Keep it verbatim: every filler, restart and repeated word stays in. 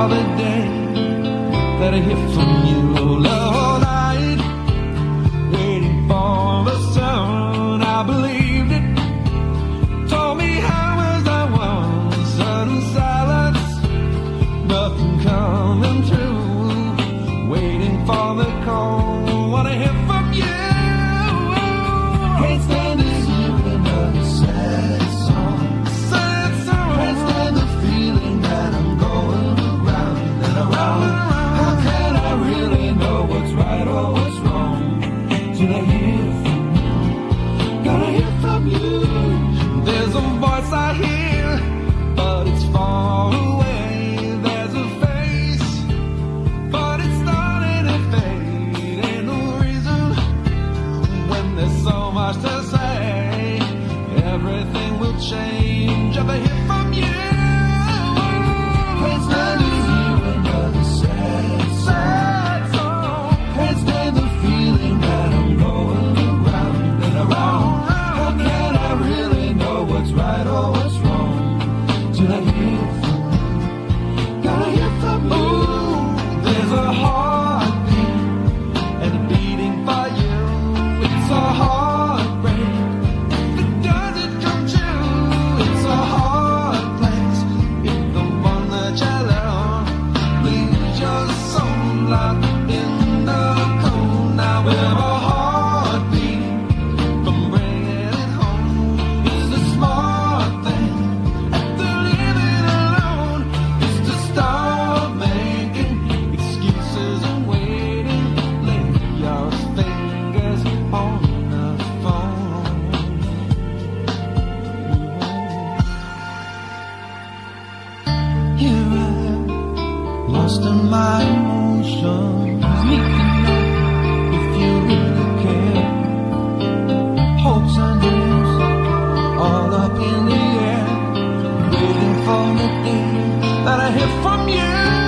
for the day that I hear from you all night, waiting for the sun. I believed it, told me how as I was, sudden silence, nothing coming through, waiting for the call. Wanna hear from you. Can't stand to hear another sad song. Sad song. Can't stand the feeling that I'm going around and around. How can I really know what's right or what's wrong till I hear from you? Gotta hear from you. There's a voice I hear, but it's far away. There's a face, but it's starting to fade. Ain't no reason when there's so much to say. Everything will change if I hear from you. Can't stand to hear another sad, sad song. Can't stand the feeling that I'm going around and around. How can I really know what's right or what's wrong till I hear from you? Gotta hear from you. There's a heartbeat and a beating for you. It's a heartbreak that doesn't come true. It's a hard place if the one that you love leaves your soul locked in the cold. Now with a heartbeat from bringing it home is the smart thing. After living alone is to stop making excuses and waiting. Lay your fingers on the phone. Here I am, lost in my emotions. Need to know if you really care. Hopes and dreams all up in the air, waiting for the day that I hear from you.